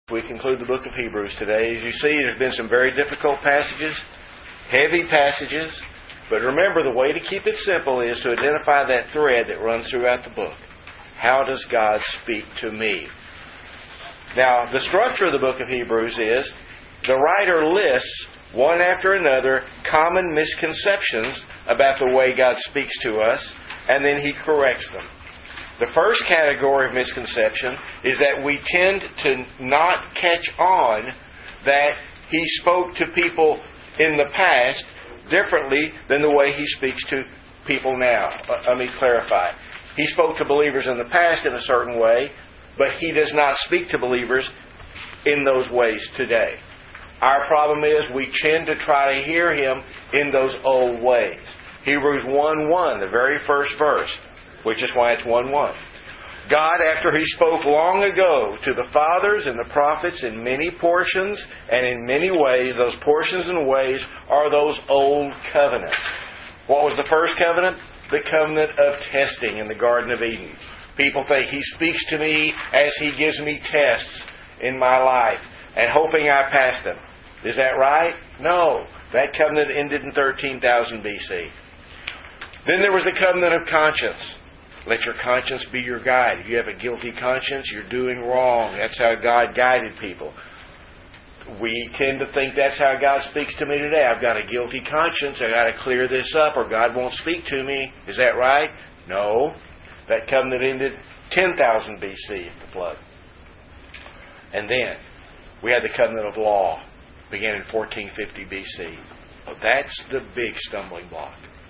We conclude the book of Hebrews today. As you see, there's been some very difficult passages, heavy passages, but remember the way to keep it simple is to identify that thread that runs throughout the book. How does God speak to me? Now, the structure of the book of Hebrews is the writer lists one after another common misconceptions about the way God speaks to us, and then he corrects them. The first category of misconception is that we tend to not catch on that He spoke to people in the past differently than the way He speaks to people now. Let me clarify. He spoke to believers in the past in a certain way, but He does not speak to believers in those ways today. Our problem is we tend to try to hear Him in those old ways. Hebrews 1:1, the very first verse, which is why it's 1:1. God, after He spoke long ago to the fathers and the prophets in many portions and in many ways, those portions and ways are those old covenants. What was the first covenant? The covenant of testing in the Garden of Eden. People think He speaks to me as He gives me tests in my life and hoping I pass them. Is that right? No. That covenant ended in 13,000 BC. Then there was the covenant of conscience. Let your conscience be your guide. If you have a guilty conscience, you're doing wrong. That's how God guided people. We tend to think that's how God speaks to me today. I've got a guilty conscience. I've got to clear this up or God won't speak to me. Is that right? No. That covenant ended 10,000 BC at the flood. And then we had the covenant of law. Began in 1450 BC. That's the big stumbling block.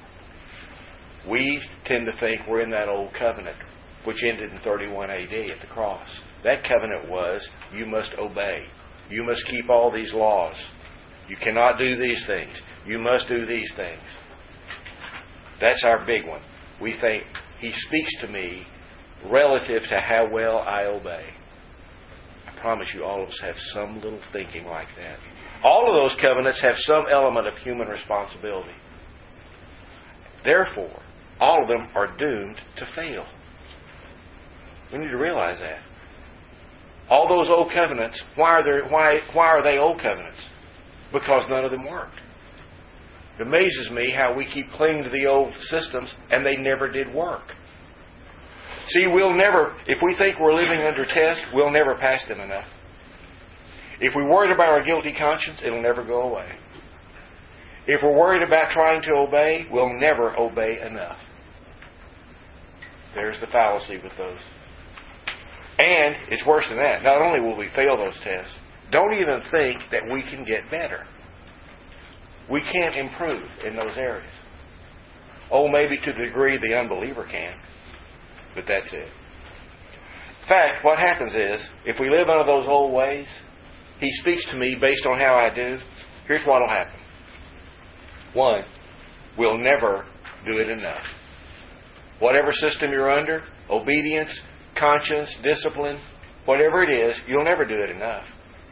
We tend to think we're in that old covenant, which ended in 31 AD at the cross. That covenant was, you must obey. You must keep all these laws. You cannot do these things. You must do these things. That's our big one. We think He speaks to me relative to how well I obey. I promise you all of us have some little thinking like that. All of those covenants have some element of human responsibility. Therefore, all of them are doomed to fail. We need to realize that. All those old covenants, why are they old covenants? Because none of them worked. It amazes me how we keep clinging to the old systems and they never did work. See, if we think we're living under test, we'll never pass them enough. If we're worried about our guilty conscience, it'll never go away. If we're worried about trying to obey, we'll never obey enough. There's the fallacy with those. And it's worse than that. Not only will we fail those tests, don't even think that we can get better. We can't improve in those areas. Oh, maybe to the degree the unbeliever can. But that's it. In fact, what happens is, if we live under those old ways, He speaks to me based on how I do. Here's what will happen. One, we'll never do it enough. Whatever system you're under, obedience, conscience, discipline, whatever it is, you'll never do it enough.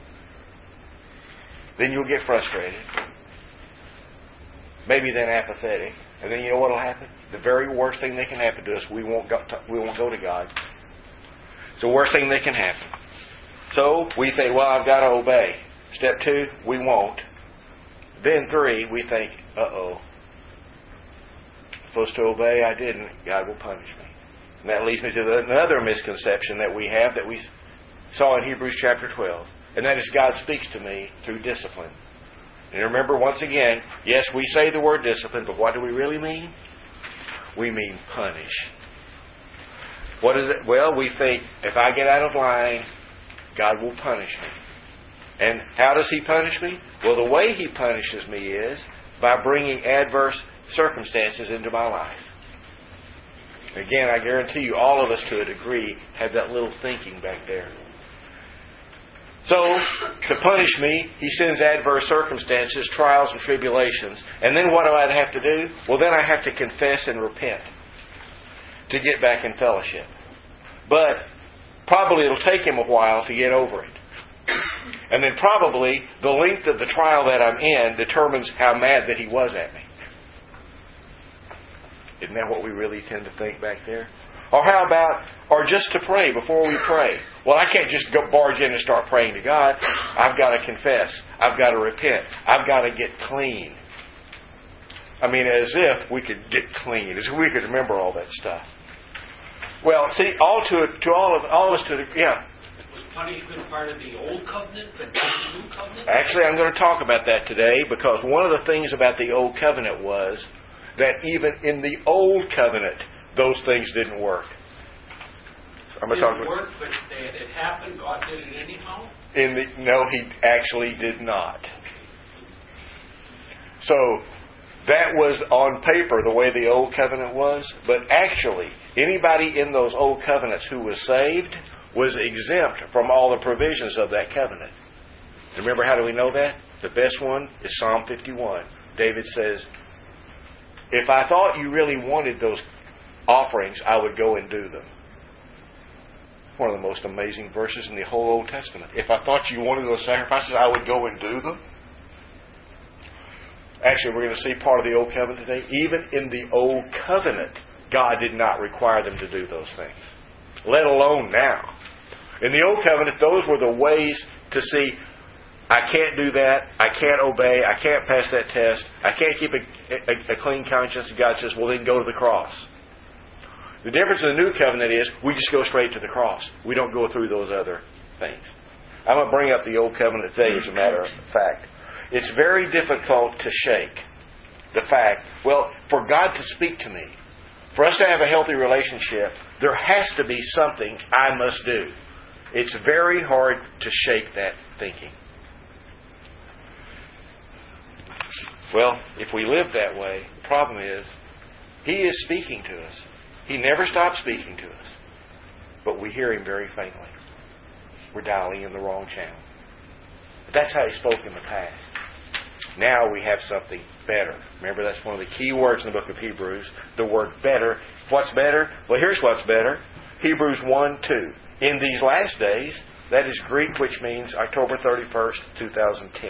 Then you'll get frustrated. Maybe then apathetic. And then you know what will happen? The very worst thing that can happen to us, we won't go to God. It's the worst thing that can happen. So we think, well, I've got to obey. Step 2, we won't. Then 3, we think, uh-oh. Supposed to obey, I didn't. God will punish me. And that leads me to another misconception that we have that we saw in Hebrews chapter 12. And that is God speaks to me through discipline. And remember, once again, yes, we say the word discipline, but what do we really mean? We mean punish. What is it? Well, we think, if I get out of line, God will punish me. And how does He punish me? Well, the way He punishes me is by bringing adverse circumstances into my life. Again, I guarantee you, all of us to a degree have that little thinking back there. So, to punish me, He sends adverse circumstances, trials and tribulations. And then what do I have to do? Well, then I have to confess and repent to get back in fellowship. But probably it'll take Him a while to get over it. And then probably the length of the trial that I'm in determines how mad that He was at me. Isn't that what we really tend to think back there? Or how about, or just to pray before we pray? Well, I can't just go barge in and start praying to God. I've got to confess. I've got to repent. I've got to get clean. I mean, as if we could get clean, as if we could remember all that stuff. Well, see, all of us yeah. Was punishment part of the old covenant, but not the new covenant? Actually, I'm going to talk about that today, because one of the things about the old covenant was that even in the old covenant, those things didn't work. It didn't work, but it happened. God did it anyhow? No, He actually did not. So, that was on paper the way the old covenant was, but actually, anybody in those old covenants who was saved was exempt from all the provisions of that covenant. Remember, how do we know that? The best one is Psalm 51. David says, if I thought you really wanted those offerings, I would go and do them. One of the most amazing verses in the whole Old Testament. If I thought you wanted those sacrifices, I would go and do them. Actually, we're going to see part of the Old Covenant today. Even in the Old Covenant, God did not require them to do those things, let alone now. In the Old Covenant, those were the ways to see, I can't do that, I can't obey, I can't pass that test, I can't keep a clean conscience. And God says, well, then go to the cross. The difference in the New Covenant is we just go straight to the cross. We don't go through those other things. I'm going to bring up the Old Covenant today as a matter of fact. It's very difficult to shake the fact, well, for God to speak to me, for us to have a healthy relationship, there has to be something I must do. It's very hard to shake that thinking. Well, if we live that way, the problem is He is speaking to us. He never stops speaking to us. But we hear Him very faintly. We're dialing in the wrong channel. But that's how He spoke in the past. Now we have something better. Remember, that's one of the key words in the book of Hebrews. The word better. What's better? Well, here's what's better. Hebrews 1:2. In these last days, that is Greek, which means October 31st, 2010.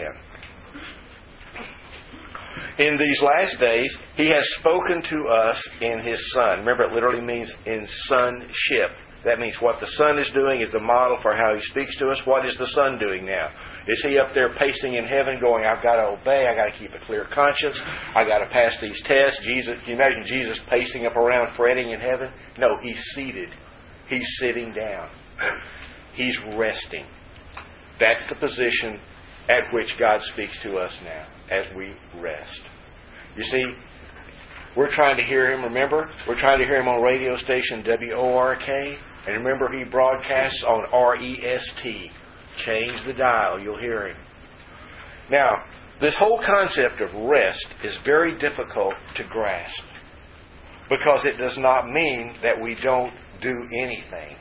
In these last days, He has spoken to us in His Son. Remember, it literally means in sonship. That means what the Son is doing is the model for how He speaks to us. What is the Son doing now? Is He up there pacing in heaven going, I've got to obey, I've got to keep a clear conscience, I've got to pass these tests? Jesus, can you imagine Jesus pacing up around fretting in heaven? No, He's seated. He's sitting down. He's resting. That's the position at which God speaks to us now, as we rest. You see, we're trying to hear Him, remember? We're trying to hear Him on radio station WORK. And remember, He broadcasts on REST. Change the dial, you'll hear Him. Now, this whole concept of rest is very difficult to grasp, because it does not mean that we don't do anything.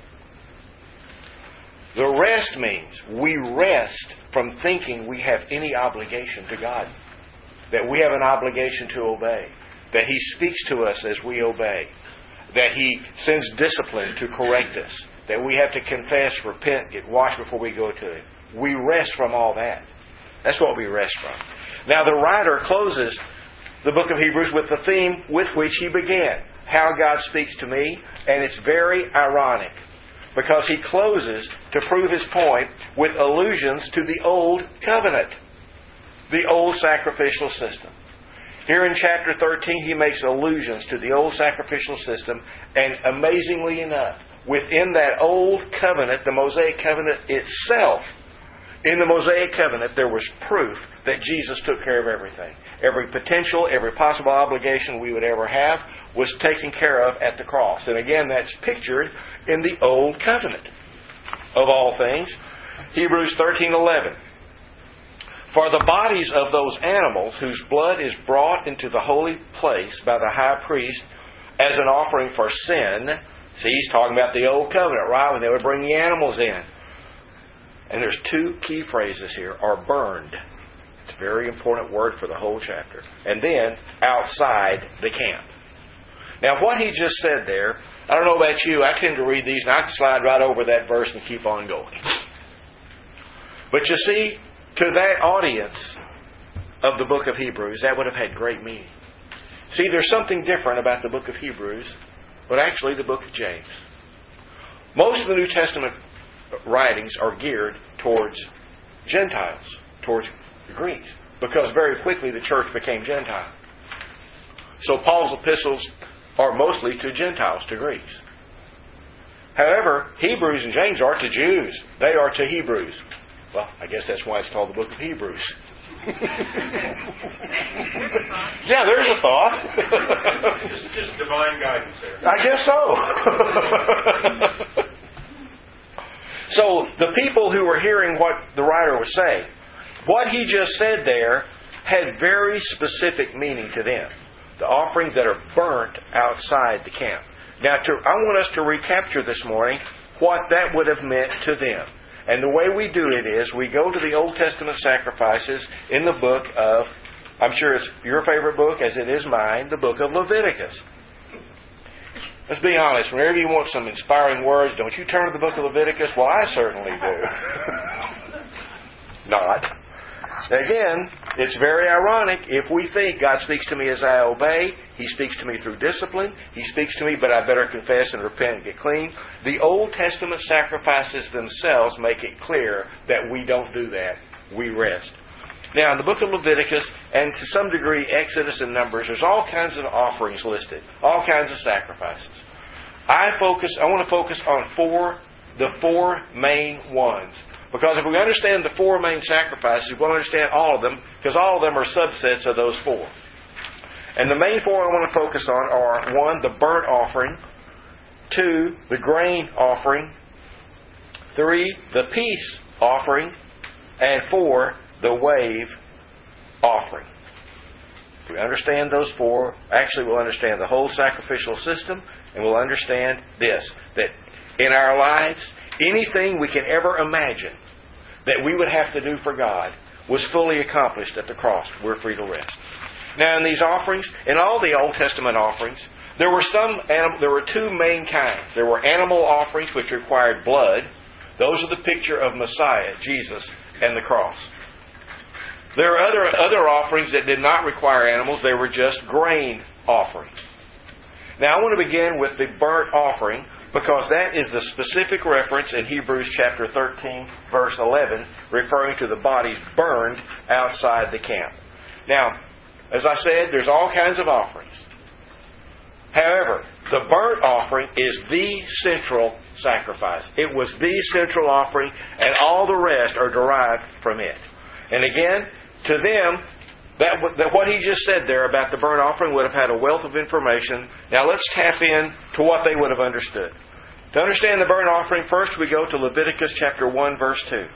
The rest means we rest from thinking we have any obligation to God, that we have an obligation to obey, that He speaks to us as we obey, that He sends discipline to correct us, that we have to confess, repent, get washed before we go to Him. We rest from all that. That's what we rest from. Now, the writer closes the book of Hebrews with the theme with which he began, how God speaks to me, and it's very ironic, because he closes to prove his point with allusions to the old covenant, the old sacrificial system. Here in chapter 13, he makes allusions to the old sacrificial system, and amazingly enough, within that old covenant, the Mosaic covenant itself, in the Mosaic covenant, there was proof that Jesus took care of everything. Every potential, every possible obligation we would ever have was taken care of at the cross. And again, that's pictured in the Old Covenant. Of all things, Hebrews 13:11. For the bodies of those animals whose blood is brought into the holy place by the high priest as an offering for sin. See, he's talking about the Old Covenant, right? When they would bring the animals in. And there's two key phrases here, are burned. It's a very important word for the whole chapter. And then, outside the camp. Now, what he just said there, I don't know about you, I tend to read these and I can slide right over that verse and keep on going. But you see, to that audience of the book of Hebrews, that would have had great meaning. See, there's something different about the book of Hebrews but actually the book of James. Most of the New Testament writings are geared towards Gentiles, towards the Greeks, because very quickly the church became Gentile. So Paul's epistles are mostly to Gentiles, to Greeks. However, Hebrews and James are to Jews. They are to Hebrews. Well, I guess that's why it's called the book of Hebrews. Yeah, there's a thought. This is just divine guidance there. I guess so. So the people who were hearing what the writer was saying, what he just said there had very specific meaning to them. The offerings that are burnt outside the camp. Now, I want us to recapture this morning what that would have meant to them. And the way we do it is we go to the Old Testament sacrifices in the book of, I'm sure it's your favorite book as it is mine, the book of Leviticus. Let's be honest, whenever you want some inspiring words, don't you turn to the book of Leviticus? Well, I certainly do. Not. Again, it's very ironic. If we think God speaks to me as I obey, He speaks to me through discipline, He speaks to me, but I better confess and repent and get clean. The Old Testament sacrifices themselves make it clear that we don't do that. We rest. Now, in the book of Leviticus, and to some degree Exodus and Numbers, there's all kinds of offerings listed, all kinds of sacrifices. I want to focus on the four main ones. Because if we understand the four main sacrifices, we'll understand all of them, because all of them are subsets of those four. And the main four I want to focus on are, 1, the burnt offering, 2, the grain offering, 3, the peace offering, and 4, the wave offering. If we understand those four, actually we'll understand the whole sacrificial system, and we'll understand this, that in our lives, anything we can ever imagine that we would have to do for God was fully accomplished at the cross. We're free to rest. Now, in these offerings, in all the Old Testament offerings, there were two main kinds. There were animal offerings which required blood. Those are the picture of Messiah, Jesus, and the cross. There are other offerings that did not require animals. They were just grain offerings. Now, I want to begin with the burnt offering, because that is the specific reference in Hebrews chapter 13, verse 11, referring to the bodies burned outside the camp. Now, as I said, there's all kinds of offerings. However, the burnt offering is the central sacrifice. It was the central offering, and all the rest are derived from it. And again, to them, that what he just said there about the burnt offering would have had a wealth of information. Now let's tap in to what they would have understood. To understand the burnt offering, first we go to Leviticus chapter 1, verse 2.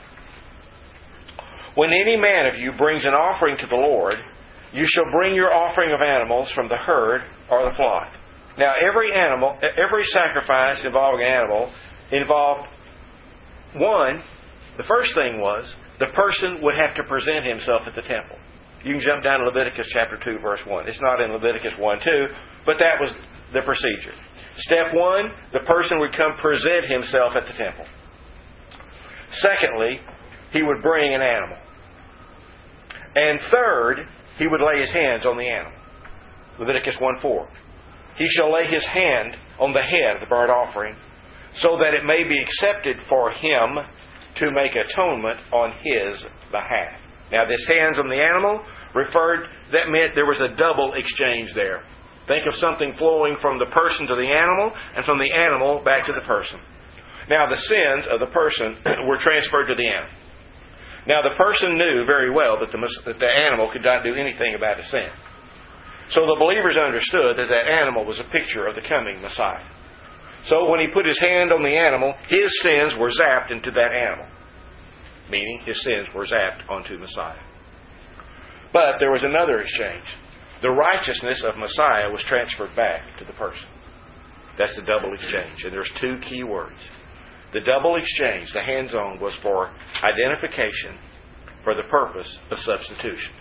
When any man of you brings an offering to the Lord, you shall bring your offering of animals from the herd or the flock. Now every sacrifice involving an animal involved, the first thing was, the person would have to present himself at the temple. You can jump down to Leviticus chapter 2, verse 1. It's not in Leviticus 1:2, but that was the procedure. Step 1, the person would come present himself at the temple. Secondly, he would bring an animal. And third, he would lay his hands on the animal. Leviticus 1:4. He shall lay his hand on the head of the burnt offering, so that it may be accepted for him to make atonement on his behalf. Now, this hands on the animal that meant there was a double exchange there. Think of something flowing from the person to the animal, and from the animal back to the person. Now, the sins of the person were transferred to the animal. Now, the person knew very well that the animal could not do anything about his sin. So the believers understood that that animal was a picture of the coming Messiah. So when he put his hand on the animal, his sins were zapped into that animal. Meaning his sins were zapped onto Messiah. But there was another exchange. The righteousness of Messiah was transferred back to the person. That's the double exchange. And there's two key words. The double exchange, the hands-on, was for identification for the purpose of substitution.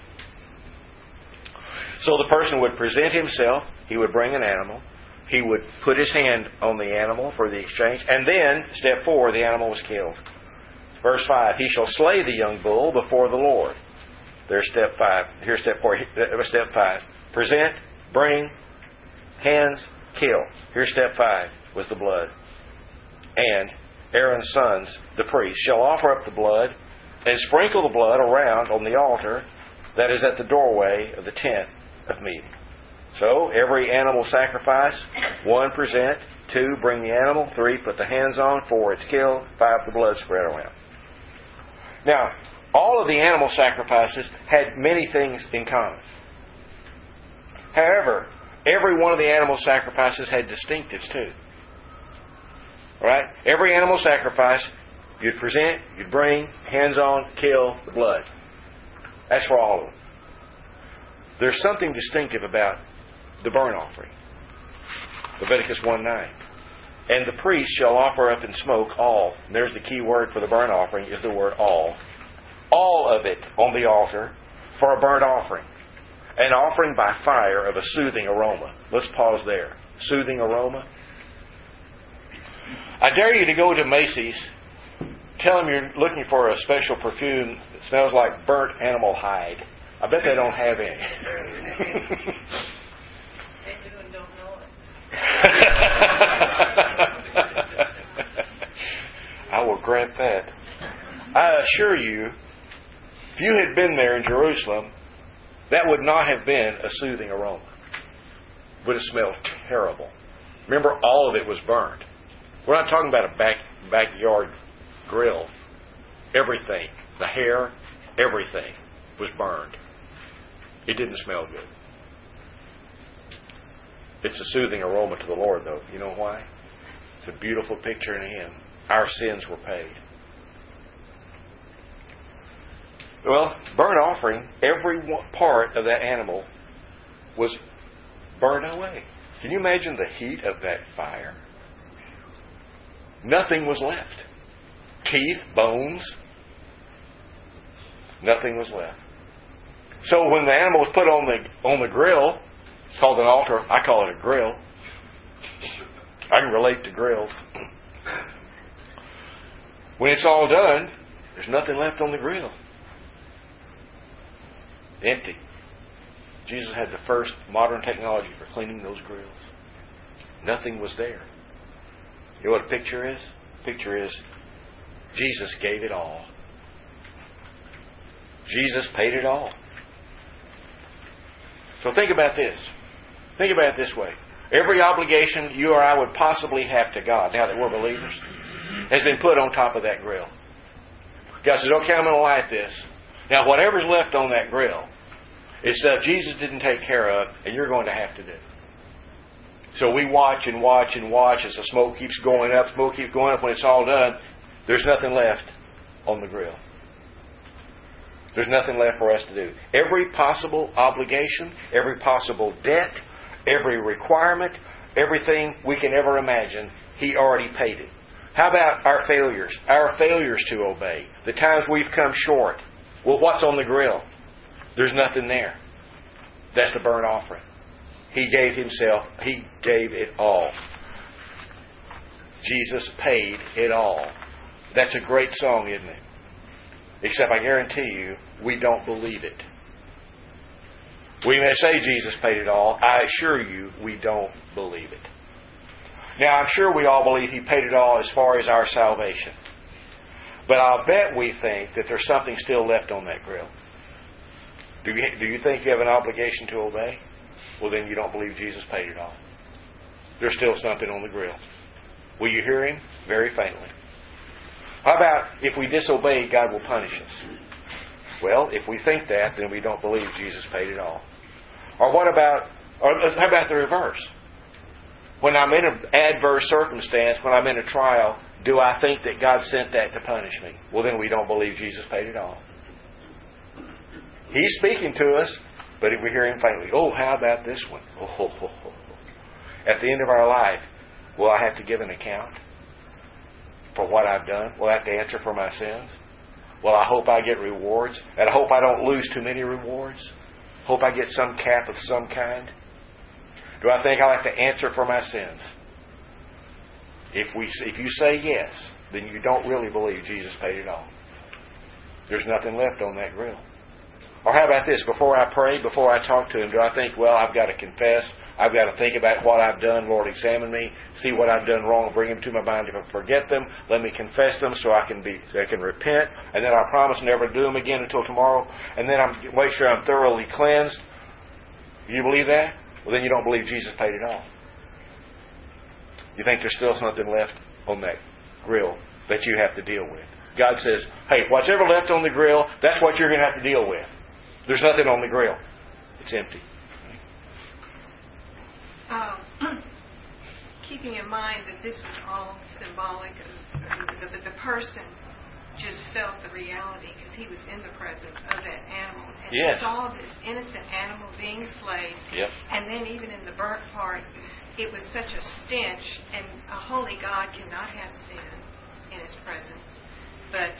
So the person would present himself. He would bring an animal. He would put his hand on the animal for the exchange. And then, step 4, the animal was killed. Verse 5, he shall slay the young bull before the Lord. There's step 5. Here's step 4. Step 5. Present, bring, hands, kill. Here's step 5, was the blood. And Aaron's sons, the priests, shall offer up the blood and sprinkle the blood around on the altar that is at the doorway of the tent of meeting. So, every animal sacrifice, 1, present, 2, bring the animal, 3, put the hands on, 4, it's killed, 5, the blood spread around. Now, all of the animal sacrifices had many things in common. However, every one of the animal sacrifices had distinctives too. Right? Every animal sacrifice, you'd present, you'd bring, hands on, kill, the blood. That's for all of them. There's something distinctive about the burnt offering. Leviticus 1:9. And the priest shall offer up in smoke all. And there's the key word for the burnt offering, is the word all. All of it on the altar for a burnt offering. An offering by fire of a soothing aroma. Let's pause there. Soothing aroma. I dare you to go to Macy's. Tell them you're looking for a special perfume that smells like burnt animal hide. I bet they don't have any. They do and don't know it. I will grant that. I assure you, if you had been there in Jerusalem, that would not have been a soothing aroma. It would have smelled terrible. Remember, all of it was burned. We're not talking about a backyard grill. Everything, the hair, everything was burned. It didn't smell good. It's a soothing aroma to the Lord, though. You know why? It's a beautiful picture in Him. Our sins were paid. Well, burnt offering, every part of that animal was burned away. Can you imagine the heat of that fire? Nothing was left. Teeth, bones, nothing was left. So when the animal was put on the grill, it's called an altar. I call it a grill. I can relate to grills. When it's all done, there's nothing left on the grill. Empty. Jesus had the first modern technology for cleaning those grills. Nothing was there. You know what a picture is? A picture is Jesus gave it all. Jesus paid it all. So think about this. Think about it this way. Every obligation you or I would possibly have to God, now that we're believers, has been put on top of that grill. God says, okay, I'm going to light this. Now, whatever's left on that grill is stuff Jesus didn't take care of, and you're going to have to do. So we watch and watch and watch as the smoke keeps going up. Smoke keeps going up. When it's all done, there's nothing left on the grill. There's nothing left for us to do. Every possible obligation, every possible debt, every requirement, everything we can ever imagine, He already paid it. How about our failures? Our failures to obey. The times we've come short. Well, what's on the grill? There's nothing there. That's the burnt offering. He gave Himself. He gave it all. Jesus paid it all. That's a great song, isn't it? Except I guarantee you, we don't believe it. We may say Jesus paid it all. I assure you, we don't believe it. Now, I'm sure we all believe He paid it all as far as our salvation. But I'll bet we think that there's something still left on that grill. Do you think you have an obligation to obey? Well, then you don't believe Jesus paid it all. There's still something on the grill. Will you hear Him? Very faintly. How about if we disobey, God will punish us? Well, if we think that, then we don't believe Jesus paid it all. Or how about the reverse? When I'm in an adverse circumstance, when I'm in a trial, do I think that God sent that to punish me? Well, then we don't believe Jesus paid it all. He's speaking to us, but we hear Him faintly. Oh, how about this one? At the end of our life, will I have to give an account for what I've done? Will I have to answer for my sins? Well, I hope I get rewards. And I hope I don't lose too many rewards. Hope I get some cap of some kind. Do I think I'll have to answer for my sins? If you say yes, then you don't really believe Jesus paid it all. There's nothing left on that grill. Or how about this? Before I pray, before I talk to Him, do I think, well, I've got to confess. I've got to think about what I've done. Lord, examine me. See what I've done wrong. Bring them to my mind. If I forget them, let me confess them so I can repent. And then I promise never to do them again until tomorrow. And then make sure I'm thoroughly cleansed. Do you believe that? Well, then you don't believe Jesus paid it all. You think there's still something left on that grill that you have to deal with. God says, hey, what's ever left on the grill, that's what you're going to have to deal with. There's nothing on the grill. It's empty. Keeping in mind that this was all symbolic of the person just felt the reality because he was in the presence of that animal. And he saw this innocent animal being slain. Yep. And then even in the burnt part, it was such a stench, and a holy God cannot have sin in His presence. But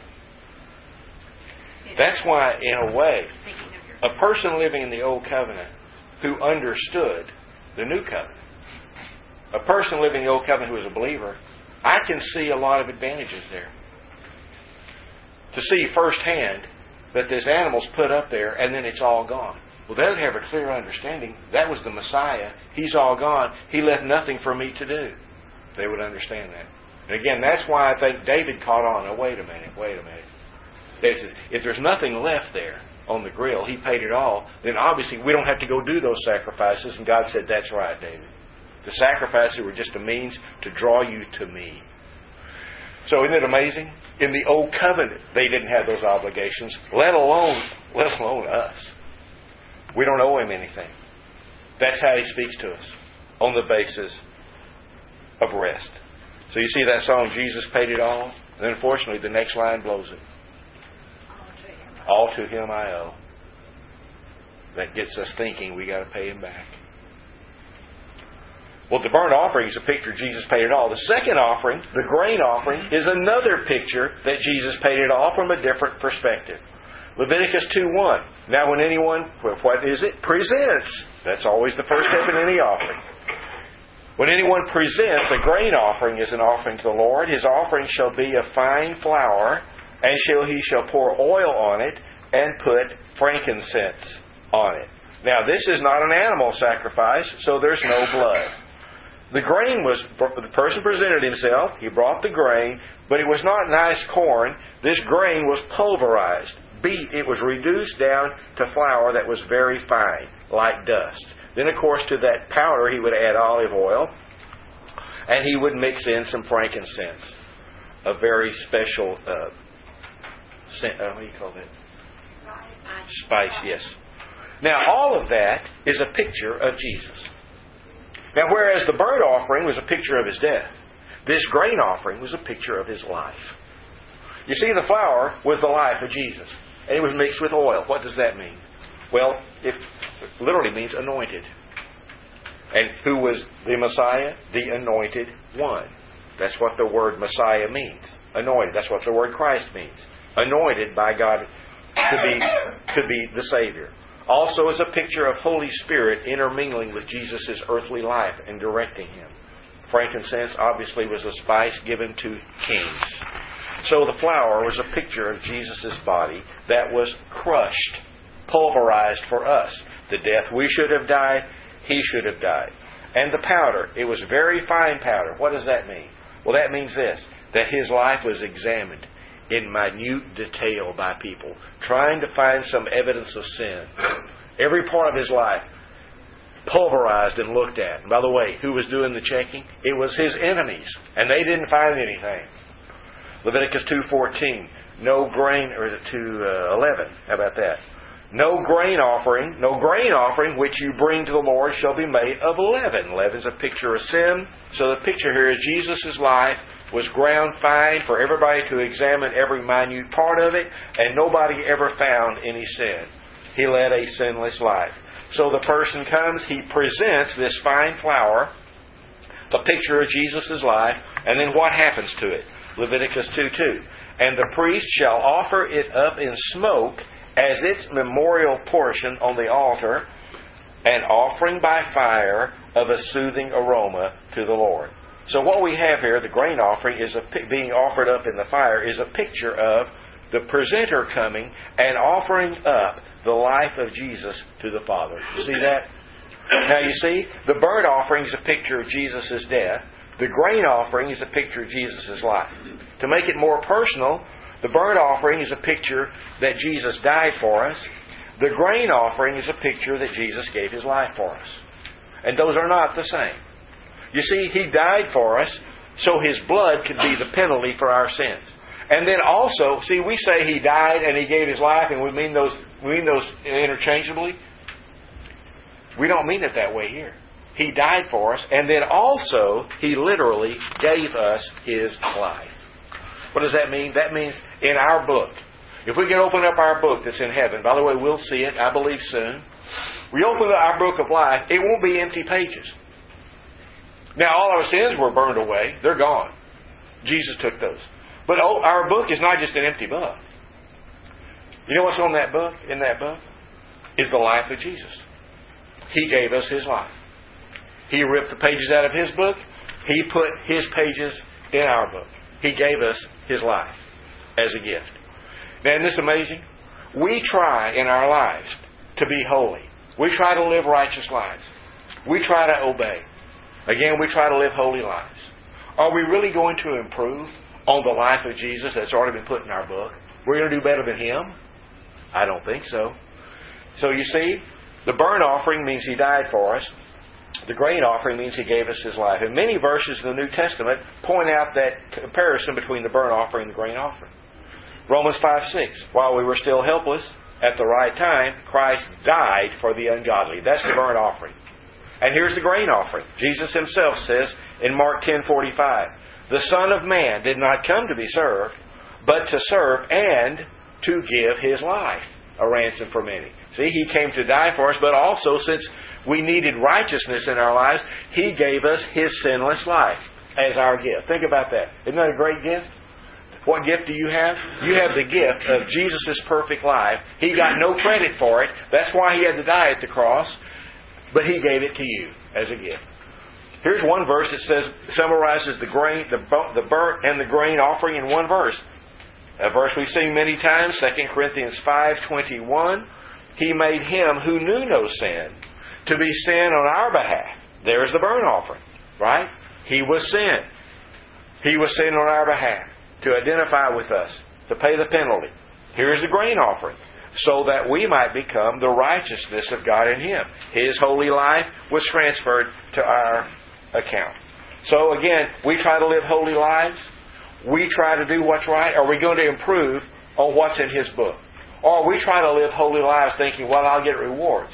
that's why, in a way, a person living in the Old Covenant who understood the New Covenant, a person living in the Old Covenant who was a believer, I can see a lot of advantages there. To see firsthand that this animal's put up there and then it's all gone. Well, they would have a clear understanding. That was the Messiah. He's all gone. He left nothing for me to do. They would understand that. And again, that's why I think David caught on. Oh, wait a minute. David says, if there's nothing left there on the grill, He paid it all, then obviously we don't have to go do those sacrifices. And God said, that's right, David. The sacrifices were just a means to draw you to me. So isn't it amazing? In the Old Covenant, they didn't have those obligations, let alone us. We don't owe Him anything. That's how He speaks to us, on the basis of rest. So you see that song, Jesus paid it all? And then unfortunately, the next line blows it. All to Him I owe. That gets us thinking we got to pay Him back. Well, the burnt offering is a picture Jesus paid it all. The second offering, the grain offering, is another picture that Jesus paid it all from a different perspective. Leviticus 2:1. Now when anyone, what is it? Presents. That's always the first step in any offering. When anyone presents a grain offering as an offering to the Lord, his offering shall be of fine flour, and he shall pour oil on it and put frankincense on it. Now this is not an animal sacrifice, so there's no blood. The person presented himself, he brought the grain, but it was not nice corn. This grain was pulverized, beat. It was reduced down to flour that was very fine, like dust. Then, of course, to that powder he would add olive oil, and he would mix in some frankincense, a very special, what do you call that? Spice, yes. Now, all of that is a picture of Jesus. Now, whereas the burnt offering was a picture of His death, this grain offering was a picture of His life. You see, the flour was the life of Jesus, and it was mixed with oil. What does that mean? Well, it literally means anointed. And who was the Messiah? The anointed one. That's what the word Messiah means. Anointed. That's what the word Christ means. Anointed by God to be the Savior. Also as a picture of Holy Spirit intermingling with Jesus' earthly life and directing Him. Frankincense obviously was a spice given to kings. So the flour was a picture of Jesus' body that was crushed, pulverized for us. The death we should have died, He should have died. And the powder, it was very fine powder. What does that mean? Well, that means this, that His life was examined in minute detail by people, trying to find some evidence of sin. Every part of His life pulverized and looked at. And by the way, who was doing the checking? It was His enemies, and they didn't find anything. Leviticus 2:14, no grain, or is it 2:11? How about that? No grain offering which you bring to the Lord shall be made of leaven. Leaven is a picture of sin. So the picture here is Jesus' life was ground fine for everybody to examine every minute part of it, and nobody ever found any sin. He led a sinless life. So the person comes, he presents this fine flour, a picture of Jesus' life, and then what happens to it? Leviticus 2:2. And the priest shall offer it up in smoke as its memorial portion on the altar, an offering by fire of a soothing aroma to the Lord. So what we have here, the grain offering, is being offered up in the fire, is a picture of the presenter coming and offering up the life of Jesus to the Father. You see that? Now you see, the burnt offering is a picture of Jesus' death. The grain offering is a picture of Jesus' life. To make it more personal, the burnt offering is a picture that Jesus died for us. The grain offering is a picture that Jesus gave His life for us. And those are not the same. You see, He died for us so His blood could be the penalty for our sins. And then also, see, we say He died and He gave His life, and we mean those interchangeably. We don't mean it that way here. He died for us, and then also He literally gave us His life. What does that mean? That means in our book. If we can open up our book that's in heaven, by the way, we'll see it, I believe, soon. We open up our book of life, it won't be empty pages. Now, all our sins were burned away. They're gone. Jesus took those. But our book is not just an empty book. You know what's on that book? In that book is the life of Jesus. He gave us His life. He ripped the pages out of His book. He put His pages in our book. He gave us His life as a gift. Now, isn't this amazing? We try in our lives to be holy. We try to live righteous lives. We try to obey. Again, we try to live holy lives. Are we really going to improve on the life of Jesus that's already been put in our book? We're going to do better than Him? I don't think so. So you see, the burnt offering means He died for us. The grain offering means He gave us His life. And many verses in the New Testament point out that comparison between the burnt offering and the grain offering. Romans 5:6, while we were still helpless, at the right time, Christ died for the ungodly. That's the burnt offering. And here's the grain offering. Jesus Himself says in Mark 10:45, the Son of Man did not come to be served, but to serve and to give His life a ransom for many. See, He came to die for us, but also since we needed righteousness in our lives, He gave us His sinless life as our gift. Think about that. Isn't that a great gift? What gift do you have? You have the gift of Jesus' perfect life. He got no credit for it. That's why He had to die at the cross. But He gave it to you as a gift. Here's one verse that says, summarizes the grain, the burnt and the grain offering in one verse. A verse we've seen many times, 2 Corinthians 5:21. He made Him who knew no sin to be sin on our behalf. There's the burnt offering, right? He was sin. He was sin on our behalf to identify with us, to pay the penalty. Here's the grain offering, so that we might become the righteousness of God in Him. His holy life was transferred to our account. So again, we try to live holy lives. We try to do what's right. Are we going to improve on what's in His book? Or we try to live holy lives thinking, well, I'll get rewards.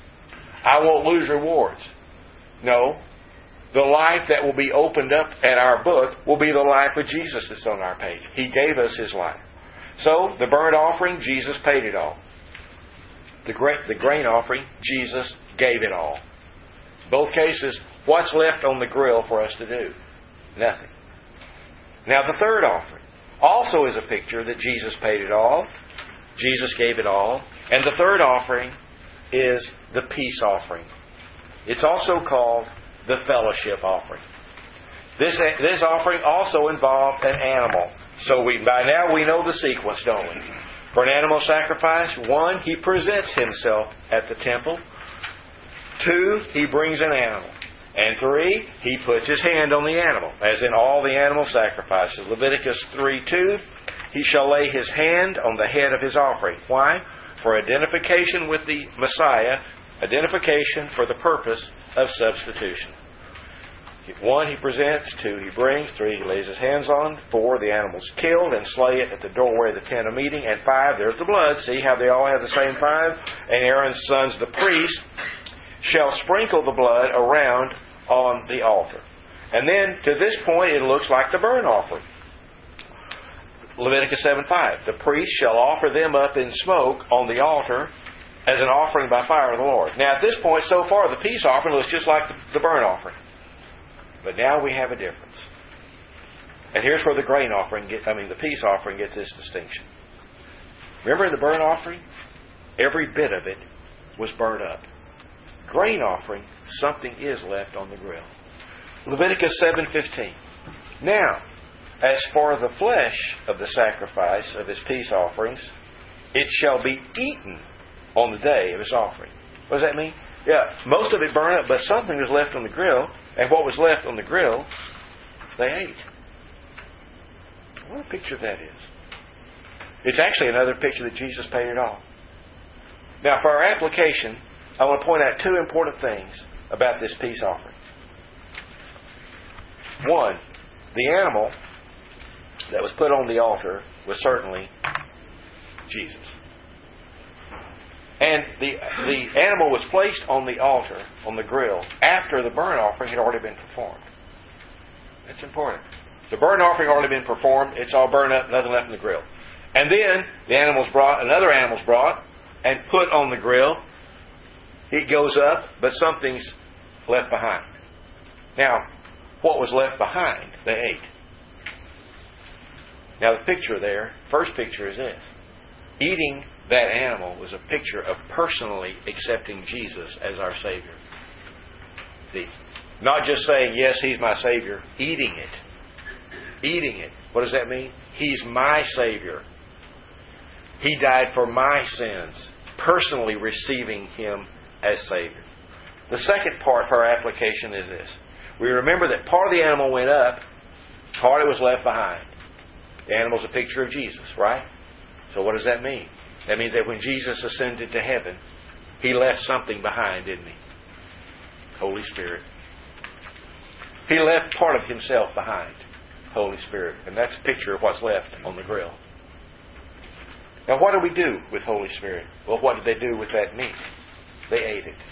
I won't lose rewards. No. The life that will be opened up at our book will be the life of Jesus that's on our page. He gave us His life. So, the burnt offering, Jesus paid it all. The grain offering, Jesus gave it all. Both cases, what's left on the grill for us to do? Nothing. Now, the third offering also is a picture that Jesus paid it all. Jesus gave it all. And the third offering is the peace offering. It's also called the fellowship offering. This offering also involved an animal. So by now we know the sequence, don't we? For an animal sacrifice, 1, He presents Himself at the temple. 2, He brings an animal. And 3, He puts His hand on the animal, as in all the animal sacrifices. Leviticus 3:2, He shall lay His hand on the head of His offering. Why? For identification with the Messiah, identification for the purpose of substitution. 1, He presents. 2, He brings. 3, He lays His hands on. 4, the animal's killed and slay it at the doorway of the tent of meeting. And 5, there's the blood. See how they all have the same 5? And Aaron's sons, the priests, shall sprinkle the blood around on the altar. And then, to this point, it looks like the burnt offering. Leviticus 7:5. The priest shall offer them up in smoke on the altar as an offering by fire to the Lord. Now, at this point, so far, the peace offering looks just like the burnt offering. But now we have a difference. And here's where the the peace offering gets its distinction. Remember in the burnt offering? Every bit of it was burnt up. Grain offering, something is left on the grill. Leviticus 7:15. Now, As for the flesh of the sacrifice of his peace offerings, it shall be eaten on the day of his offering. What does that mean? Yeah, most of it burned up, but something was left on the grill, and what was left on the grill, they ate. What a picture that is. It's actually another picture that Jesus paid it all. Now, for our application, I want to point out two important things about this peace offering. One, the animal that was put on the altar was certainly Jesus. And the animal was placed on the altar, on the grill, after the burnt offering had already been performed. That's important. The burnt offering had already been performed. It's all burned up, nothing left in the grill. And then another animal's brought and put on the grill. It goes up, but something's left behind. Now, what was left behind, they ate. Now the picture there, first picture is this. Eating that animal was a picture of personally accepting Jesus as our Savior. See, not just saying, yes, He's my Savior, eating it. Eating it. What does that mean? He's my Savior. He died for my sins. Personally receiving Him as Savior. The second part for our application is this. We remember that part of the animal went up, part of it was left behind. The animal's a picture of Jesus, right? So what does that mean? That means that when Jesus ascended to heaven, He left something behind, didn't He? Holy Spirit. He left part of Himself behind. Holy Spirit. And that's a picture of what's left on the grill. Now what do we do with Holy Spirit? Well, what did they do with that meat? They ate it.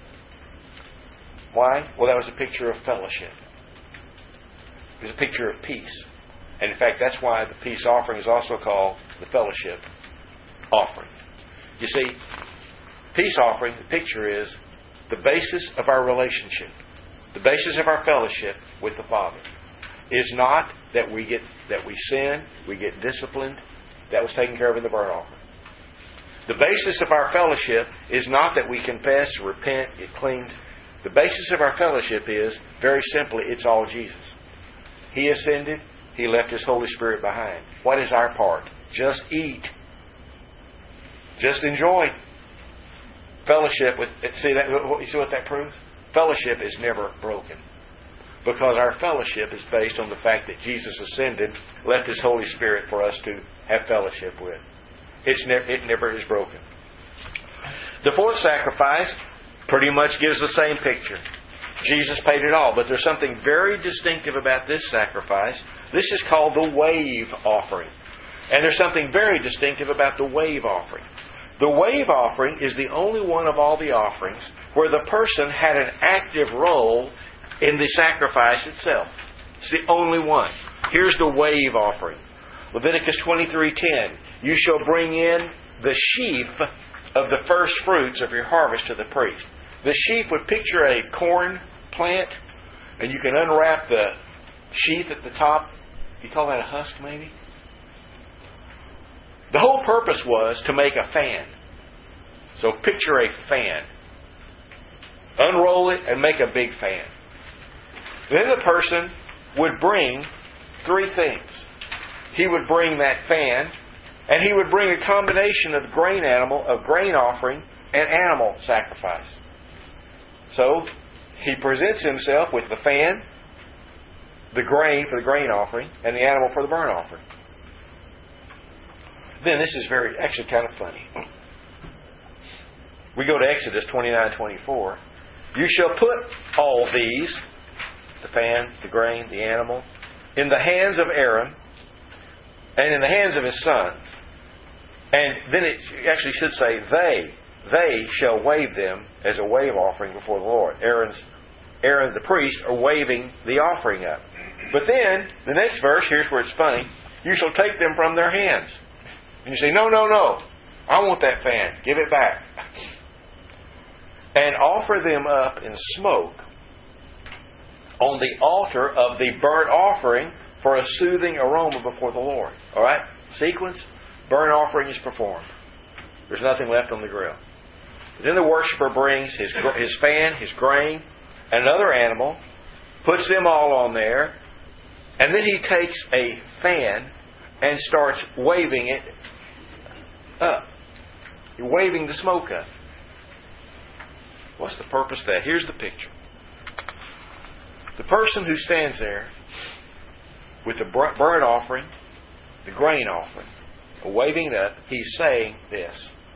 Why? Well, that was a picture of fellowship. It was a picture of peace. And in fact, that's why the peace offering is also called the fellowship offering. You see, peace offering, the picture is the basis of our relationship. The basis of our fellowship with the Father is not that we sin, we get disciplined. That was taken care of in the burnt offering. The basis of our fellowship is not that we confess, repent, get cleansed. The basis of our fellowship is, very simply, it's all Jesus. He ascended. He left His Holy Spirit behind. What is our part? Just eat. Just enjoy. Fellowship with... You see what that proves? Fellowship is never broken. Because our fellowship is based on the fact that Jesus ascended, left His Holy Spirit for us to have fellowship with. It never is broken. The fourth sacrifice pretty much gives the same picture. Jesus paid it all, but there's something very distinctive about this sacrifice. This is called the wave offering. And there's something very distinctive about the wave offering. The wave offering is the only one of all the offerings where the person had an active role in the sacrifice itself. It's the only one. Here's the wave offering. Leviticus 23:10. You shall bring in the sheaf of the first fruits of your harvest to the priest. The sheaf would picture a corn plant, and you can unwrap the sheath at the top. You call that a husk, maybe? The whole purpose was to make a fan. So picture a fan. Unroll it and make a big fan. Then the person would bring three things. He would bring that fan, and he would bring a combination of grain offering and animal sacrifice. So he presents himself with the fan, the grain for the grain offering, and the animal for the burnt offering. Then this is actually kind of funny. We go to Exodus 29:24. You shall put all these, the fan, the grain, the animal, in the hands of Aaron and in the hands of his sons. And then it actually should say they shall wave them as a wave offering before the Lord. Aaron the priest are waving the offering up. But then, the next verse, here's where it's funny. You shall take them from their hands. And you say, no. I want that fan. Give it back. And offer them up in smoke on the altar of the burnt offering for a soothing aroma before the Lord. All right? Sequence. Burnt offering is performed. There's nothing left on the grill. Then the worshiper brings his fan, his grain, and another animal, puts them all on there, And then he takes a fan and starts waving it up. He's waving the smoke up. What's the purpose of that? Here's the picture. The person who stands there with the burnt offering, the grain offering, waving it up, he's saying this.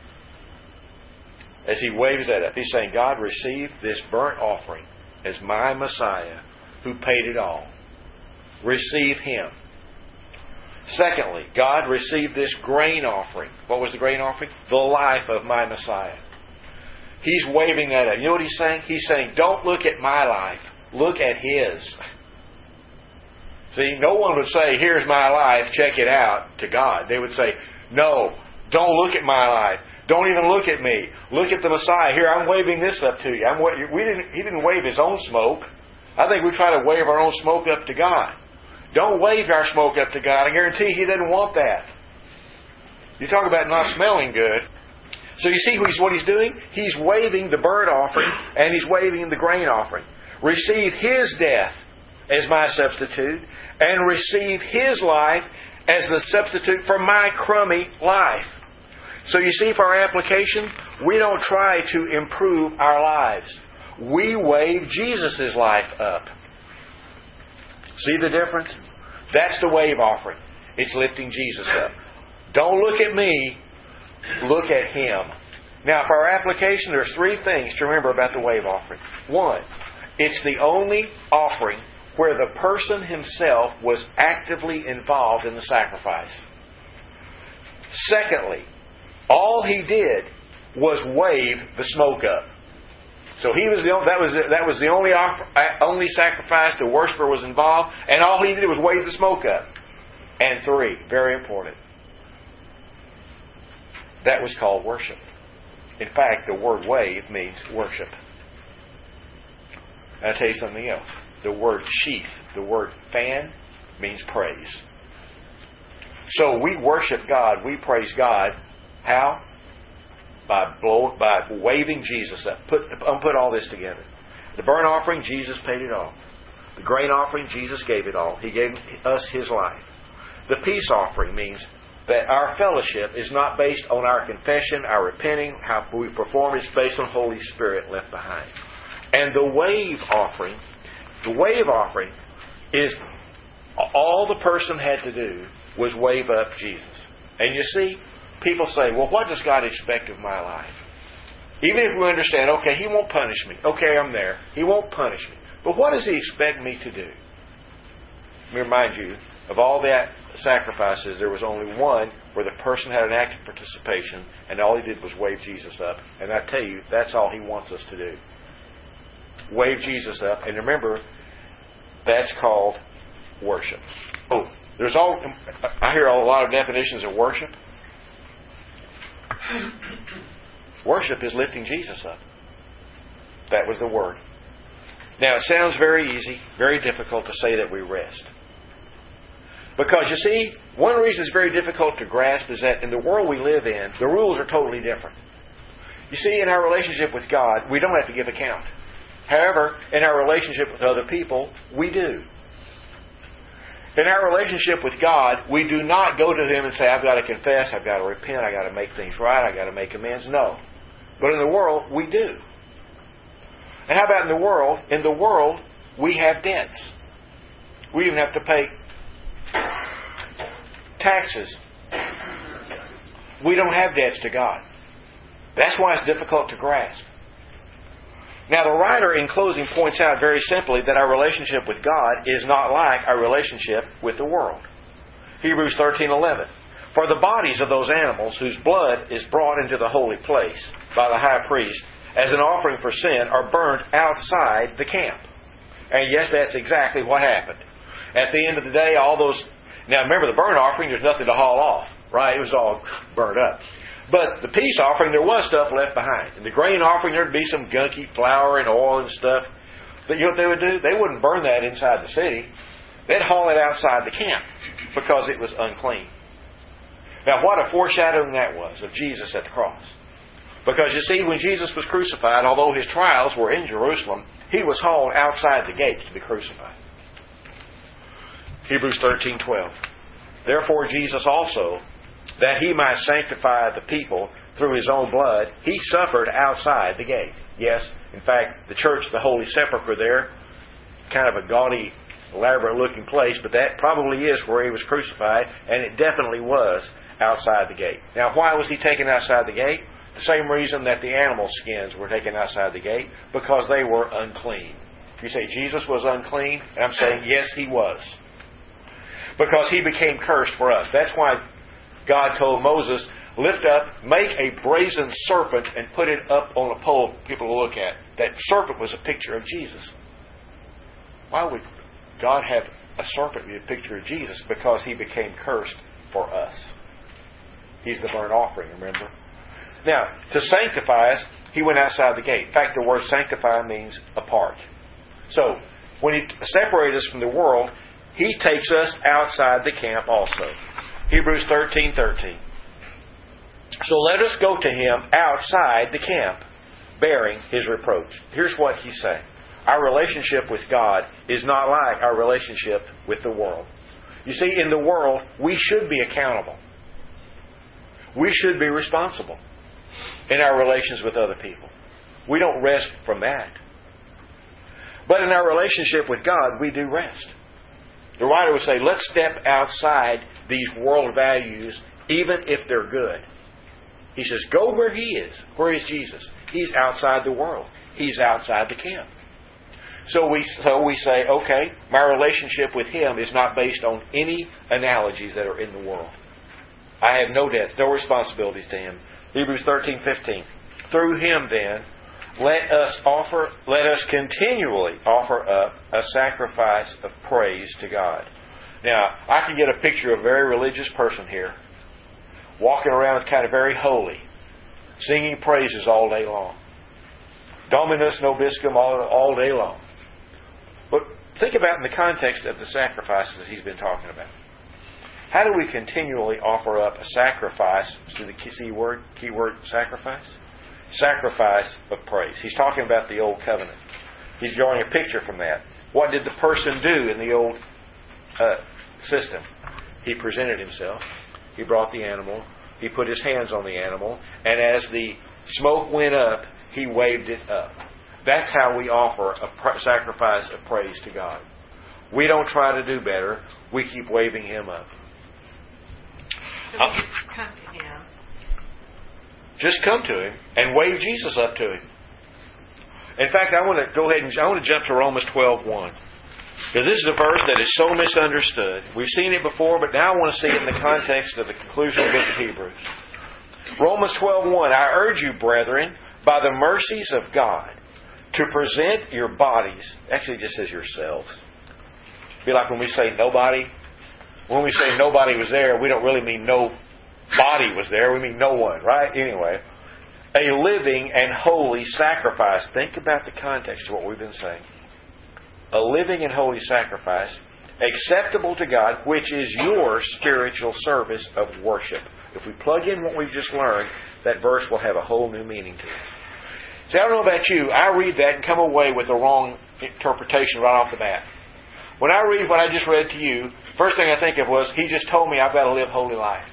As he waves that up, he's saying, God, receive this burnt offering as my Messiah who paid it all. Receive Him. Secondly, God, receive this grain offering. What was the grain offering? The life of my Messiah. He's waving that up. You know what he's saying? He's saying, don't look at my life. Look at His. See, no one would say, here's my life, check it out, to God. They would say, no, don't look at my life. Don't even look at me. Look at the Messiah. Here, I'm waving this up to you. He didn't wave His own smoke. I think we try to wave our own smoke up to God. Don't wave our smoke up to God. I guarantee He doesn't want that. You talk about not smelling good. So you see what He's doing? He's waving the burnt offering and He's waving the grain offering. Receive His death as my substitute and receive His life as the substitute for my crummy life. So you see, for our application, we don't try to improve our lives. We wave Jesus' life up. See the difference? That's the wave offering. It's lifting Jesus up. Don't look at me. Look at Him. Now, for our application, there's three things to remember about the wave offering. One, it's the only offering where the person himself was actively involved in the sacrifice. Secondly, all he did was wave the smoke up. So he was that was the only sacrifice the worshiper was involved, and all he did was wave the smoke up. And three, very important, that was called worship. In fact, the word wave means worship. And I'll tell you something else. The word sheath, the word fan, means praise. So we worship God, we praise God. How? By waving Jesus up. Put all this together. The burnt offering, Jesus paid it all. The grain offering, Jesus gave it all. He gave us His life. The peace offering means that our fellowship is not based on our confession, our repenting, how we perform. It's based on Holy Spirit left behind. And the wave offering is all the person had to do was wave up Jesus. And you see, people say, well, what does God expect of my life? Even if we understand, okay, He won't punish me. Okay, I'm there. He won't punish me. But what does He expect me to do? Let me remind you, of all that sacrifices, there was only one where the person had an active participation, and all he did was wave Jesus up. And I tell you, that's all He wants us to do. Wave Jesus up. And remember, that's called worship. Oh, I hear a lot of definitions of worship. Worship is lifting Jesus up. That was the word. Now, it sounds very easy, very difficult to say that we rest. Because, you see, one reason it's very difficult to grasp is that in the world we live in, the rules are totally different. You see, in our relationship with God, we don't have to give account. However, in our relationship with other people, we do. In our relationship with God, we do not go to Him and say, I've got to confess, I've got to repent, I've got to make things right, I've got to make amends. No. But in the world, we do. And how about in the world? In the world, we have debts. We even have to pay taxes. We don't have debts to God. That's why it's difficult to grasp. Now, the writer in closing points out very simply that our relationship with God is not like our relationship with the world. Hebrews 13:11. For the bodies of those animals whose blood is brought into the holy place by the high priest as an offering for sin are burned outside the camp. And yes, that's exactly what happened. At the end of the day, all those... Now remember, the burnt offering, there's nothing to haul off, right? It was all burnt up. But the peace offering, there was stuff left behind. In the grain offering, there'd be some gunky flour and oil and stuff. But you know what they would do? They wouldn't burn that inside the city. They'd haul it outside the camp because it was unclean. Now, what a foreshadowing that was of Jesus at the cross. Because you see, when Jesus was crucified, although His trials were in Jerusalem, He was hauled outside the gates to be crucified. Hebrews 13:12. Therefore Jesus also, that He might sanctify the people through His own blood, He suffered outside the gate. Yes, in fact, the church, the Holy Sepulchre there, kind of a gaudy, elaborate-looking place, but that probably is where He was crucified, and it definitely was outside the gate. Now, why was He taken outside the gate? The same reason that the animal skins were taken outside the gate, because they were unclean. You say Jesus was unclean, and I'm saying yes, He was. Because He became cursed for us. That's why God told Moses, lift up, make a brazen serpent and put it up on a pole for people to look at. That serpent was a picture of Jesus. Why would God have a serpent be a picture of Jesus? Because He became cursed for us. He's the burnt offering, remember? Now, to sanctify us, He went outside the gate. In fact, the word sanctify means apart. So, when He separated us from the world, He takes us outside the camp also. Hebrews 13:13. So let us go to Him outside the camp, bearing His reproach. Here's what He's saying. Our relationship with God is not like our relationship with the world. You see, in the world, we should be accountable. We should be responsible in our relations with other people. We don't rest from that. But in our relationship with God, we do rest. The writer would say, let's step outside these world values, even if they're good. He says, go where He is. Where is Jesus? He's outside the world. He's outside the camp. So we say, okay, my relationship with Him is not based on any analogies that are in the world. I have no debts, no responsibilities to Him. Hebrews 13:15. Through Him then, let us continually offer up a sacrifice of praise to God. Now, I can get a picture of a very religious person here, walking around kind of very holy, singing praises all day long. Dominus Nobiscum all day long. But think about in the context of the sacrifices that he's been talking about. How do we continually offer up a sacrifice? See the keyword sacrifice? Sacrifice of praise. He's talking about the old covenant. He's drawing a picture from that. What did the person do in the old system? He presented himself. He brought the animal. He put his hands on the animal. And as the smoke went up, he waved it up. That's how we offer a sacrifice of praise to God. We don't try to do better. We keep waving Him up. So we just come to Him. Just come to Him and wave Jesus up to Him. In fact, I want to go ahead and jump to Romans 12:1. Because this is a verse that is so misunderstood. We've seen it before, but now I want to see it in the context of the conclusion of the book of Hebrews. Romans 12:1. I urge you, brethren, by the mercies of God, to present your bodies. Actually, it just says yourselves. Be like when we say nobody. When we say nobody was there, we don't really mean no body was there. We mean no one, right? Anyway, a living and holy sacrifice. Think about the context of what we've been saying. A living and holy sacrifice, acceptable to God, which is your spiritual service of worship. If we plug in what we've just learned, that verse will have a whole new meaning to it. See, I don't know about you. I read that and come away with the wrong interpretation right off the bat. When I read what I just read to you, first thing I think of was, He just told me I've got to live holy life.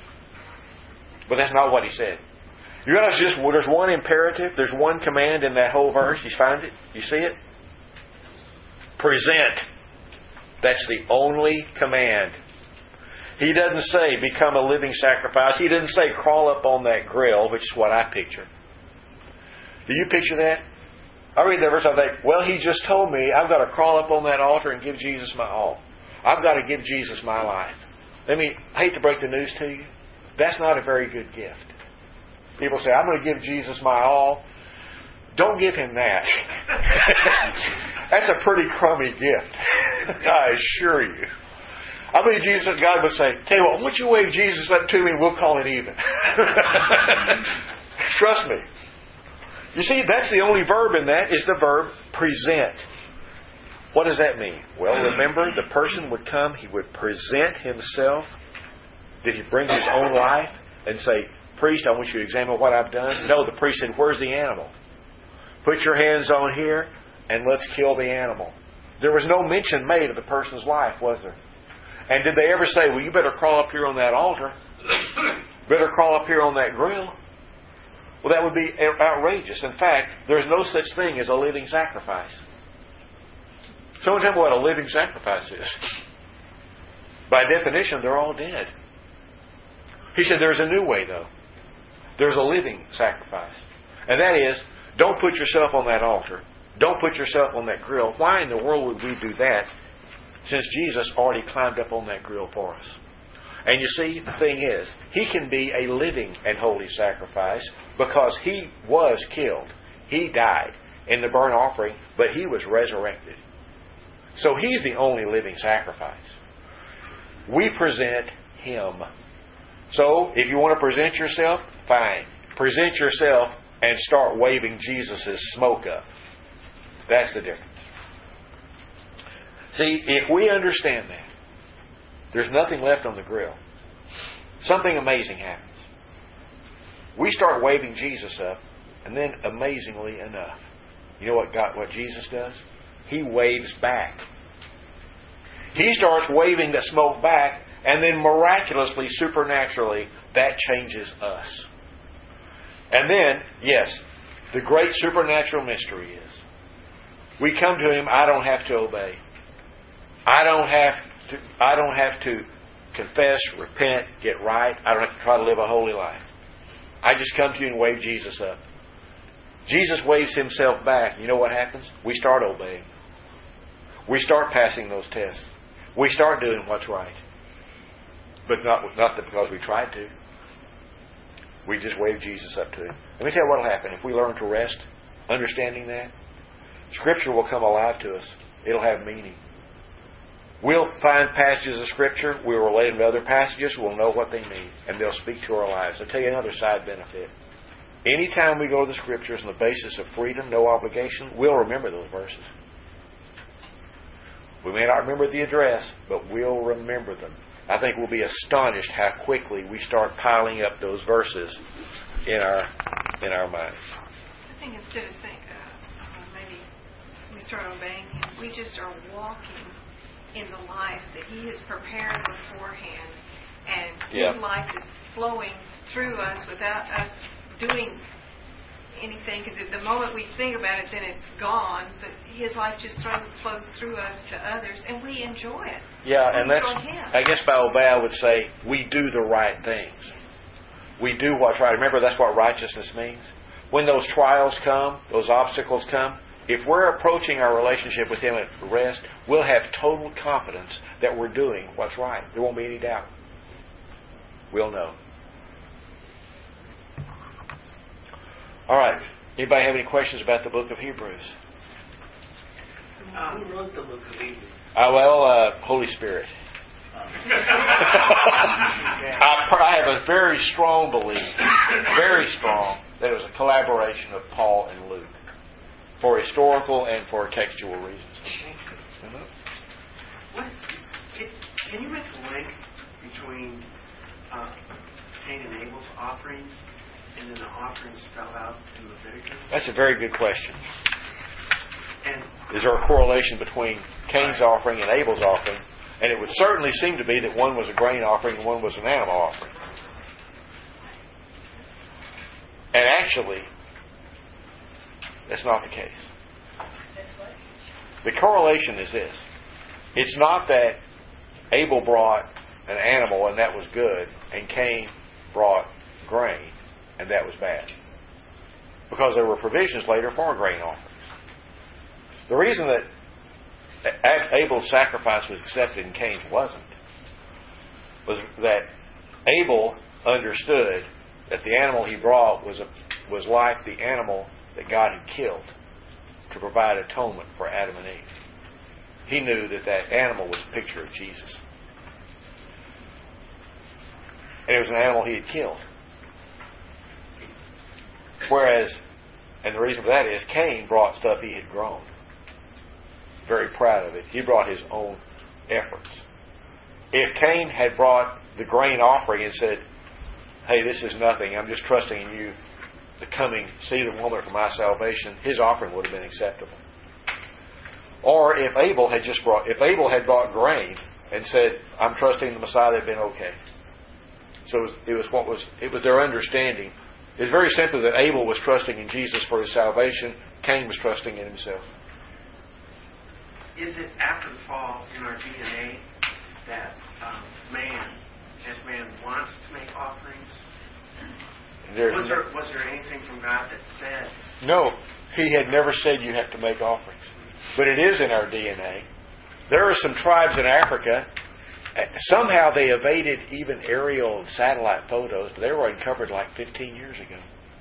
But that's not what He said. You realize there's one imperative, there's one command in that whole verse. You find it? You see it? Present. That's the only command. He doesn't say become a living sacrifice. He doesn't say crawl up on that grill, which is what I picture. Do you picture that? I read that verse, I think, well, He just told me I've got to crawl up on that altar and give Jesus my all. I've got to give Jesus my life. I hate to break the news to you. That's not a very good gift. People say, I'm going to give Jesus my all. Don't give Him that. That's a pretty crummy gift. I assure you. I believe God would say, tell you what, once you wave Jesus up to me, we'll call it even. Trust me. You see, that's the only verb in that, is the verb present. What does that mean? Well, remember, the person would come, he would present himself. Did he bring his own life and say, priest, I want you to examine what I've done? No, the priest said, where's the animal? Put your hands on here and let's kill the animal. There was no mention made of the person's life, was there? And did they ever say, well, you better crawl up here on that altar? Better crawl up here on that grill? Well, that would be outrageous. In fact, there's no such thing as a living sacrifice. Someone tell me what a living sacrifice is. By definition, they're all dead. He said there's a new way, though. There's a living sacrifice. And that is, don't put yourself on that altar. Don't put yourself on that grill. Why in the world would we do that since Jesus already climbed up on that grill for us? And you see, the thing is, He can be a living and holy sacrifice because He was killed. He died in the burnt offering, but He was resurrected. So He's the only living sacrifice. We present Him. So, if you want to present yourself, fine. Present yourself and start waving Jesus' smoke up. That's the difference. See, if we understand that, there's nothing left on the grill. Something amazing happens. We start waving Jesus up, and then amazingly enough, you know what Jesus does? He waves back. He starts waving the smoke back, and then miraculously, supernaturally, that changes us. And then, yes, the great supernatural mystery is, we come to Him, I don't have to obey. I don't have to confess, repent, get right. I don't have to try to live a holy life. I just come to you and wave Jesus up. Jesus waves Himself back. You know what happens? We start obeying. We start passing those tests. We start doing what's right. But not because we tried to. We just wave Jesus up to Him. Let me tell you what will happen. If we learn to rest, understanding that, Scripture will come alive to us. It'll have meaning. We'll find passages of Scripture. We'll relate them to other passages. We'll know what they mean. And they'll speak to our lives. I'll tell you another side benefit. Anytime we go to the Scriptures on the basis of freedom, no obligation, we'll remember those verses. We may not remember the address, but we'll remember them. I think we'll be astonished how quickly we start piling up those verses in our minds. I think instead of saying, maybe we start obeying Him, we just are walking in the life that He has prepared beforehand, and His life is flowing through us without us doing anything, because at the moment we think about it, then it's gone, but His life just flows through us to others, and we enjoy it. Yeah, and that's, I guess by obey I would say, we do the right things. We do what's right. Remember, that's what righteousness means. When those trials come, those obstacles come, if we're approaching our relationship with Him at rest, we'll have total confidence that we're doing what's right. There won't be any doubt. We'll know. All right. Anybody have any questions about the book of Hebrews? Who wrote the book of Hebrews? Holy Spirit. I have a very strong belief, very strong, that it was a collaboration of Paul and Luke for historical and for textual reasons. Can you make a link between Cain and Abel's offerings and then the offerings spelled out in Leviticus? That's a very good question. And is there a correlation between Cain's offering and Abel's offering? And it would certainly seem to be that one was a grain offering and one was an animal offering. And actually, that's not the case. The correlation is this. It's not that Abel brought an animal and that was good, and Cain brought grain and that was bad. Because there were provisions later for grain offerings. The reason that Abel's sacrifice was accepted and Cain's wasn't was that Abel understood that the animal he brought was like the animal that God had killed to provide atonement for Adam and Eve. He knew that that animal was a picture of Jesus. And it was an animal he had killed. Whereas, and the reason for that is, Cain brought stuff he had grown. Very proud of it. He brought his own efforts. If Cain had brought the grain offering and said, hey, this is nothing, I'm just trusting in you, the coming seed of woman for my salvation, his offering would have been acceptable. Or if Abel had brought grain and said, I'm trusting the Messiah, they've been okay. So it was their understanding. It's very simple that Abel was trusting in Jesus for his salvation. Cain was trusting in himself. Is it after the fall in our DNA that man wants to make offerings? Was there anything from God that said? No, He had never said you have to make offerings. But it is in our DNA. There are some tribes in Africa, somehow they evaded even aerial and satellite photos, but they were uncovered like 15 years ago.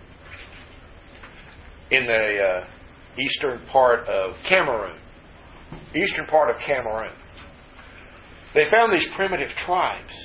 In the eastern part of Cameroon. Eastern part of Cameroon. They found these primitive tribes.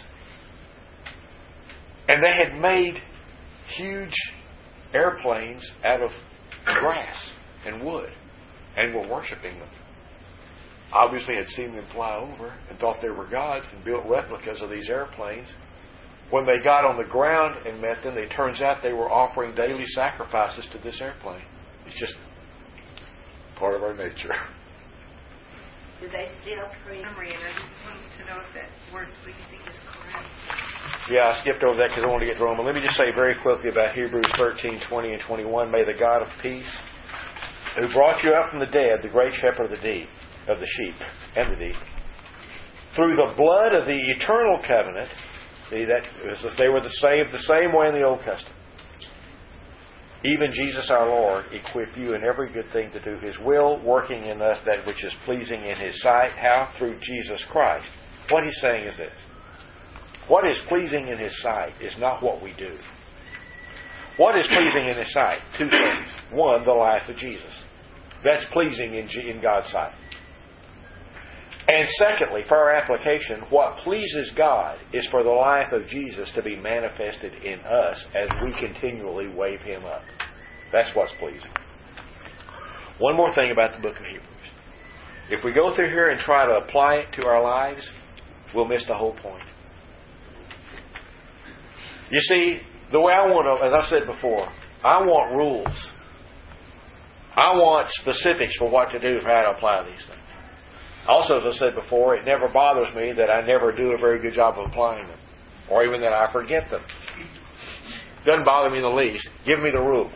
And they had made huge airplanes out of grass and wood and were worshiping them. Obviously had seen them fly over and thought they were gods and built replicas of these airplanes. When they got on the ground and met them, it turns out they were offering daily sacrifices to this airplane. It's just part of our nature. Do they still create? And I just wanted to know if that word pleasing is correct. Yeah, I skipped over that because I want to get to Roman. Let me just say very quickly about Hebrews 13, 20 and 21. May the God of peace, who brought you up from the dead, the great shepherd of the sheep and the deep, through the blood of the eternal covenant, see that they were saved the same way in the Old Testament. Even Jesus our Lord equip you in every good thing to do His will, working in us that which is pleasing in His sight. How? Through Jesus Christ. What He's saying is this. What is pleasing in His sight is not what we do. What is pleasing in His sight? Two things. One, the life of Jesus. That's pleasing in God's sight. And secondly, for our application, what pleases God is for the life of Jesus to be manifested in us as we continually wave Him up. That's what's pleasing. One more thing about the book of Hebrews. If we go through here and try to apply it to our lives, we'll miss the whole point. You see, the way I want to, as I said before, I want rules. I want specifics for what to do, for how to apply these things. Also, as I said before, it never bothers me that I never do a very good job of applying them. Or even that I forget them. Doesn't bother me in the least. Give me the rules.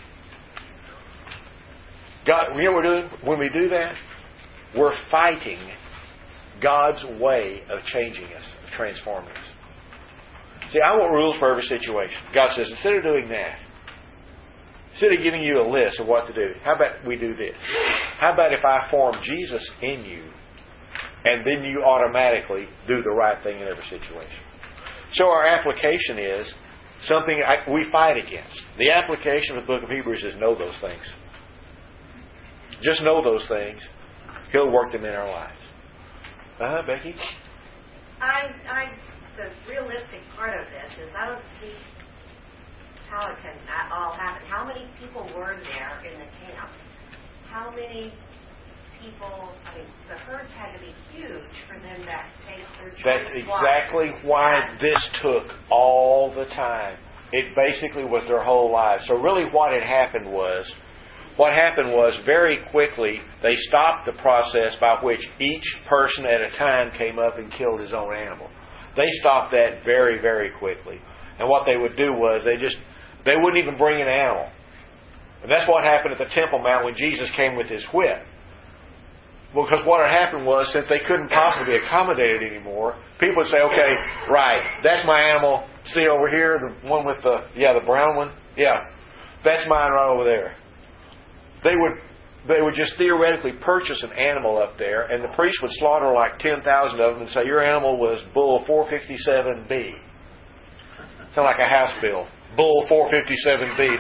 God, you know what we're doing? When we do that, we're fighting God's way of changing us, of transforming us. See, I want rules for every situation. God says, instead of doing that, instead of giving you a list of what to do, how about we do this? How about if I form Jesus in you, and then you automatically do the right thing in every situation? So our application is something we fight against. The application of the book of Hebrews is know those things. Just know those things. He'll work them in our lives. Becky? The realistic part of this is I don't see how it can all happen. How many people were there in the camp? How many people, the herds had to be huge for them to take their choice. That's exactly why this took all the time. It basically was their whole lives. So really what happened was very quickly they stopped the process by which each person at a time came up and killed his own animal. They stopped that very, very quickly. And what they would do was they wouldn't even bring an animal. And that's what happened at the Temple Mount when Jesus came with His whip. Because what had happened was, since they couldn't possibly accommodate it anymore, people would say, okay, right, that's my animal. See over here, the one with the brown one? Yeah, that's mine right over there. They would just theoretically purchase an animal up there, and the priest would slaughter like 10,000 of them and say, your animal was Bull 457B. Sound like a house bill. Bull 457B.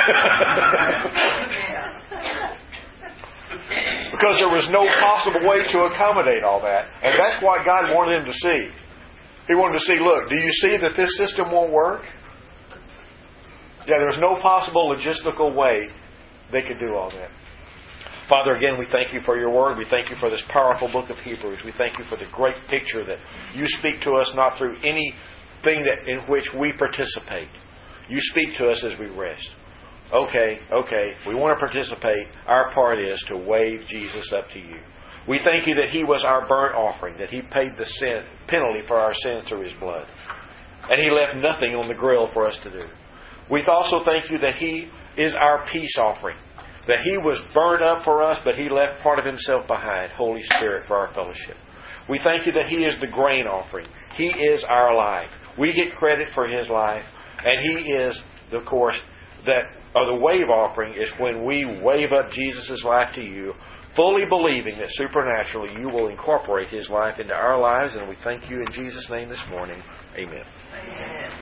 Because there was no possible way to accommodate all that. And that's what God wanted them to see. He wanted to see, look, do you see that this system won't work? Yeah, there's no possible logistical way they could do all that. Father, again, we thank You for Your Word. We thank You for this powerful book of Hebrews. We thank You for the great picture that You speak to us not through anything in which we participate. You speak to us as we rest. Okay, we want to participate. Our part is to wave Jesus up to You. We thank You that He was our burnt offering, that He paid the penalty for our sins through His blood. And He left nothing on the grill for us to do. We also thank You that He is our peace offering, that He was burned up for us, but He left part of Himself behind, Holy Spirit, for our fellowship. We thank You that He is the grain offering. He is our life. We get credit for His life. And He is, of course, the wave offering is when we wave up Jesus' life to You, fully believing that supernaturally You will incorporate His life into our lives. And we thank You in Jesus' name this morning. Amen.